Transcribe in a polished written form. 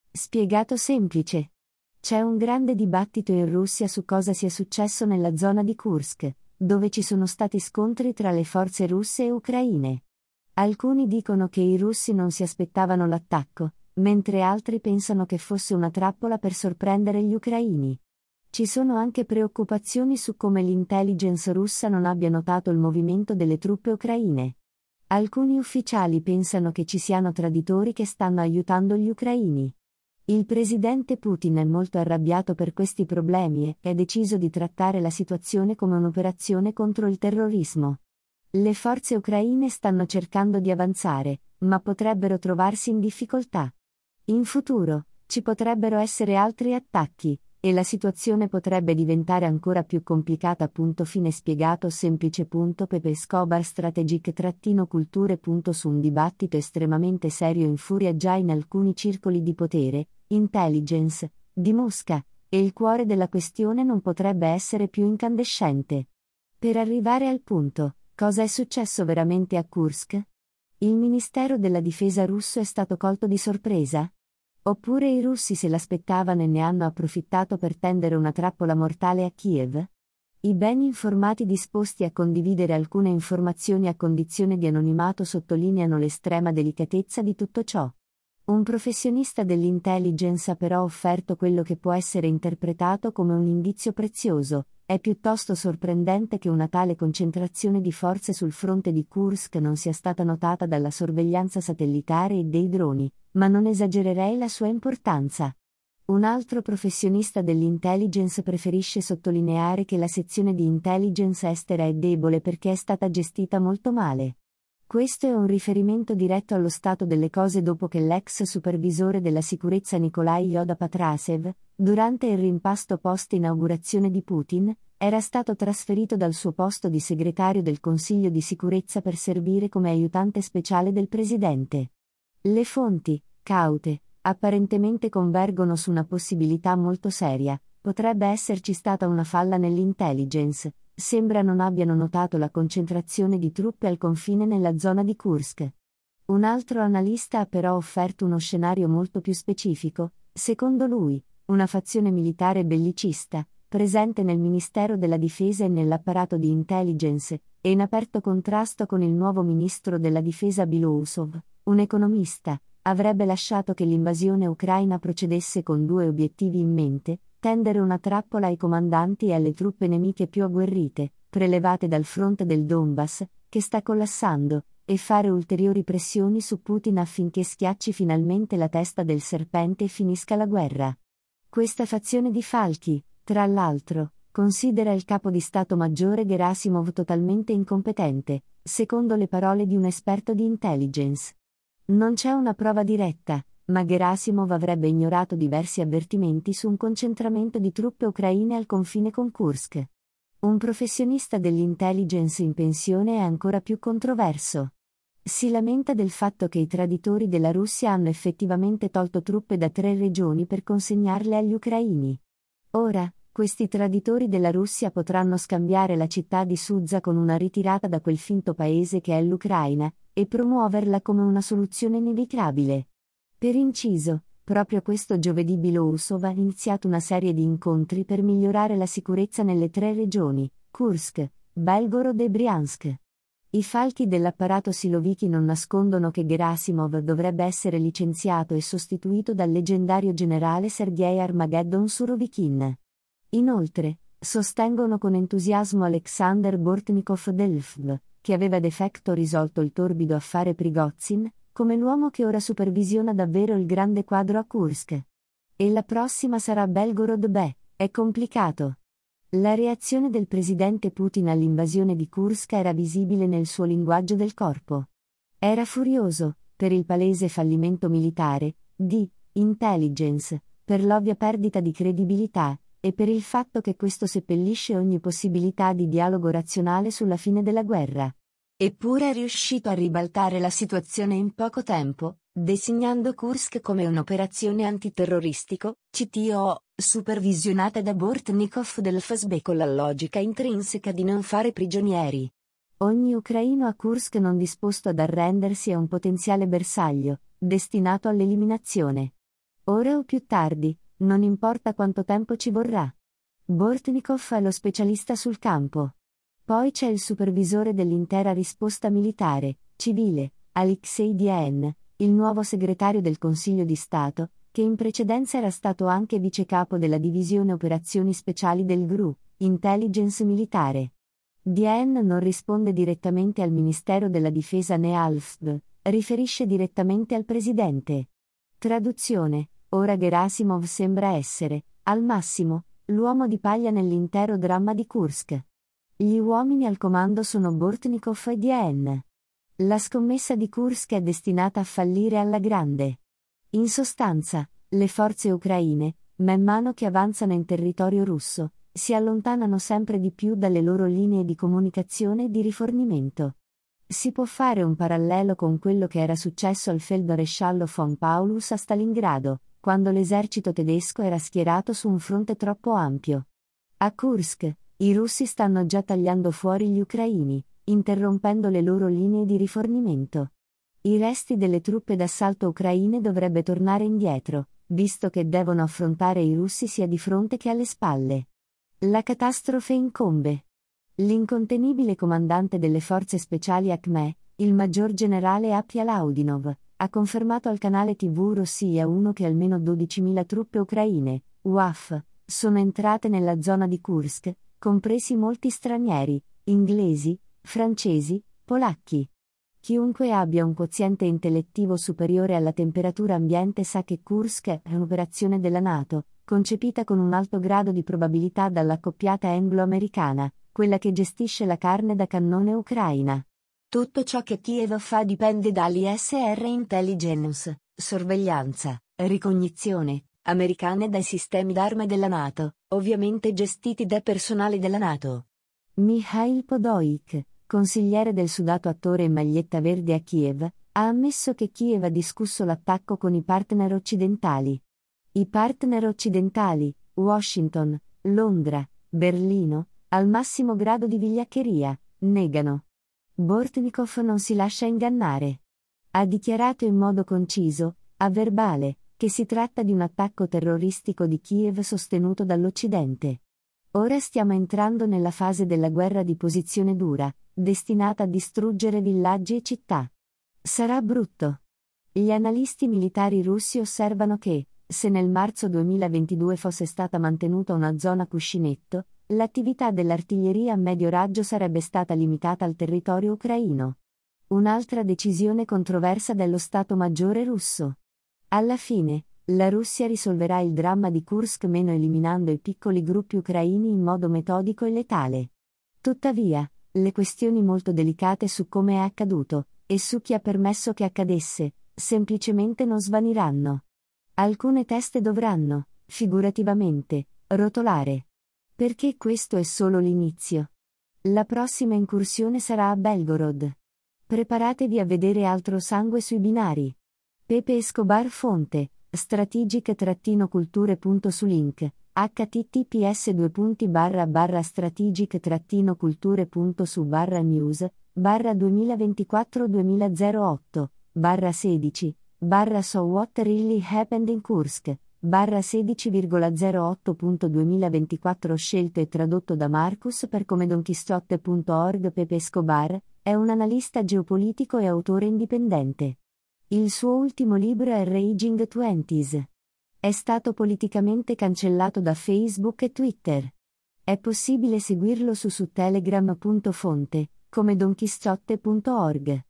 Spiegato semplice. C'è un grande dibattito in Russia su cosa sia successo nella zona di Kursk, dove ci sono stati scontri tra le forze russe e ucraine. Alcuni dicono che i russi non si aspettavano l'attacco, mentre altri pensano che fosse una trappola per sorprendere gli ucraini. Ci sono anche preoccupazioni su come l'intelligence russa non abbia notato il movimento delle truppe ucraine. Alcuni ufficiali pensano che ci siano traditori che stanno aiutando gli ucraini. Il presidente Putin è molto arrabbiato per questi problemi e ha deciso di trattare la situazione come un'operazione contro il terrorismo. Le forze ucraine stanno cercando di avanzare, ma potrebbero trovarsi in difficoltà. In futuro, ci potrebbero essere altri attacchi, e la situazione potrebbe diventare ancora più complicata. Fine spiegato semplice. Pepe Escobar Strategic-culture. Su un dibattito estremamente serio infuria già in alcuni circoli di potere, intelligence, di Mosca, e il cuore della questione non potrebbe essere più incandescente. Per arrivare al punto, cosa è successo veramente a Kursk? Il Ministero della Difesa russo è stato colto di sorpresa? Oppure i russi se l'aspettavano e ne hanno approfittato per tendere una trappola mortale a Kiev? I ben informati disposti a condividere alcune informazioni a condizione di anonimato sottolineano l'estrema delicatezza di tutto ciò. Un professionista dell'intelligence ha però offerto quello che può essere interpretato come un indizio prezioso. È piuttosto sorprendente che una tale concentrazione di forze sul fronte di Kursk non sia stata notata dalla sorveglianza satellitare e dei droni, ma non esagererei la sua importanza. Un altro professionista dell'intelligence preferisce sottolineare che la sezione di intelligence estera è debole perché è stata gestita molto male. Questo è un riferimento diretto allo stato delle cose dopo che l'ex supervisore della sicurezza Nikolai Yoda Patrasev, durante il rimpasto post-inaugurazione di Putin, era stato trasferito dal suo posto di segretario del Consiglio di sicurezza per servire come aiutante speciale del presidente. Le fonti, caute, apparentemente convergono su una possibilità molto seria: potrebbe esserci stata una falla nell'intelligence. Sembra non abbiano notato la concentrazione di truppe al confine nella zona di Kursk. Un altro analista ha però offerto uno scenario molto più specifico. Secondo lui, una fazione militare bellicista, presente nel Ministero della Difesa e nell'apparato di intelligence, e in aperto contrasto con il nuovo ministro della Difesa Belousov, un economista, avrebbe lasciato che l'invasione ucraina procedesse con due obiettivi in mente: tendere una trappola ai comandanti e alle truppe nemiche più agguerrite, prelevate dal fronte del Donbass, che sta collassando, e fare ulteriori pressioni su Putin affinché schiacci finalmente la testa del serpente e finisca la guerra. Questa fazione di falchi, tra l'altro, considera il capo di Stato Maggiore Gerasimov totalmente incompetente, secondo le parole di un esperto di intelligence. Non c'è una prova diretta, ma Gerasimov avrebbe ignorato diversi avvertimenti su un concentramento di truppe ucraine al confine con Kursk. Un professionista dell'intelligence in pensione è ancora più controverso. Si lamenta del fatto che i traditori della Russia hanno effettivamente tolto truppe da 3 regioni per consegnarle agli ucraini. Ora, questi traditori della Russia potranno scambiare la città di Sudzha con una ritirata da quel finto paese che è l'Ucraina, e promuoverla come una soluzione inevitabile. Per inciso, proprio questo giovedì Belousov ha iniziato una serie di incontri per migliorare la sicurezza nelle 3 regioni, Kursk, Belgorod e Briansk. I falchi dell'apparato Siloviki non nascondono che Gerasimov dovrebbe essere licenziato e sostituito dal leggendario generale Sergei Armageddon Surovikin. Inoltre, sostengono con entusiasmo Alexander Bortnikov del FV, che aveva de facto risolto il torbido affare Prigozhin, come l'uomo che ora supervisiona davvero il grande quadro a Kursk. E la prossima sarà Belgorod. È complicato. La reazione del presidente Putin all'invasione di Kursk era visibile nel suo linguaggio del corpo. Era furioso, per il palese fallimento militare, di intelligence, per l'ovvia perdita di credibilità, e per il fatto che questo seppellisce ogni possibilità di dialogo razionale sulla fine della guerra. Eppure è riuscito a ribaltare la situazione in poco tempo, designando Kursk come un'operazione antiterroristico, CTO, supervisionata da Bortnikov del FSB con la logica intrinseca di non fare prigionieri. Ogni ucraino a Kursk non disposto ad arrendersi è un potenziale bersaglio, destinato all'eliminazione. Ora o più tardi, non importa quanto tempo ci vorrà. Bortnikov è lo specialista sul campo. Poi c'è il supervisore dell'intera risposta militare, civile, Alexei Dien, il nuovo segretario del Consiglio di Stato, che in precedenza era stato anche vicecapo della divisione operazioni speciali del GRU, Intelligence Militare. Dien non risponde direttamente al Ministero della Difesa né ALFD, riferisce direttamente al presidente. Traduzione: ora Gerasimov sembra essere, al massimo, l'uomo di paglia nell'intero dramma di Kursk. Gli uomini al comando sono Bortnikov e Dien. La scommessa di Kursk è destinata a fallire alla grande. In sostanza, le forze ucraine, man mano che avanzano in territorio russo, si allontanano sempre di più dalle loro linee di comunicazione e di rifornimento. Si può fare un parallelo con quello che era successo al Feldmaresciallo von Paulus a Stalingrado, quando l'esercito tedesco era schierato su un fronte troppo ampio. A Kursk, i russi stanno già tagliando fuori gli ucraini, interrompendo le loro linee di rifornimento. I resti delle truppe d'assalto ucraine dovrebbe tornare indietro, visto che devono affrontare i russi sia di fronte che alle spalle. La catastrofe incombe. L'incontenibile comandante delle forze speciali Akhmeh, il maggior generale Appia Laudinov, ha confermato al canale TV Rossiya 1 che almeno 12.000 truppe ucraine, UAF, sono entrate nella zona di Kursk, compresi molti stranieri, inglesi, francesi, polacchi. Chiunque abbia un quoziente intellettivo superiore alla temperatura ambiente sa che Kursk è un'operazione della NATO, concepita con un alto grado di probabilità dall'accoppiata anglo-americana, quella che gestisce la carne da cannone ucraina. Tutto ciò che Kiev fa dipende dall'ISR Intelligence, sorveglianza, ricognizione, americane dai sistemi d'arma della NATO, ovviamente gestiti da personale della NATO. Mikhail Podolyak, consigliere del sudato attore in maglietta verde a Kiev, ha ammesso che Kiev ha discusso l'attacco con i partner occidentali. I partner occidentali, Washington, Londra, Berlino, al massimo grado di vigliaccheria, negano. Bortnikov non si lascia ingannare. Ha dichiarato in modo conciso, a verbale, che si tratta di un attacco terroristico di Kiev sostenuto dall'Occidente. Ora stiamo entrando nella fase della guerra di posizione dura, destinata a distruggere villaggi e città. Sarà brutto. Gli analisti militari russi osservano che, se nel marzo 2022 fosse stata mantenuta una zona cuscinetto, l'attività dell'artiglieria a medio raggio sarebbe stata limitata al territorio ucraino. Un'altra decisione controversa dello Stato Maggiore russo. Alla fine, la Russia risolverà il dramma di Kursk meno eliminando i piccoli gruppi ucraini in modo metodico e letale. Tuttavia, le questioni molto delicate su come è accaduto, e su chi ha permesso che accadesse, semplicemente non svaniranno. Alcune teste dovranno, figurativamente, rotolare. Perché questo è solo l'inizio. La prossima incursione sarà a Belgorod. Preparatevi a vedere altro sangue sui binari. Pepe Escobar Fonte, strategic-culture.su-link, https://strategic-culture.su/news/2024-2008/16 So What Really Happened in Kursk /16,08.2024 scelto e tradotto da Marcus per comedonquixote.org. Pepe Escobar è un analista geopolitico e autore indipendente. Il suo ultimo libro è Raging Twenties. È stato politicamente cancellato da Facebook e Twitter. È possibile seguirlo su Telegram.fonte, comedonquixote.org.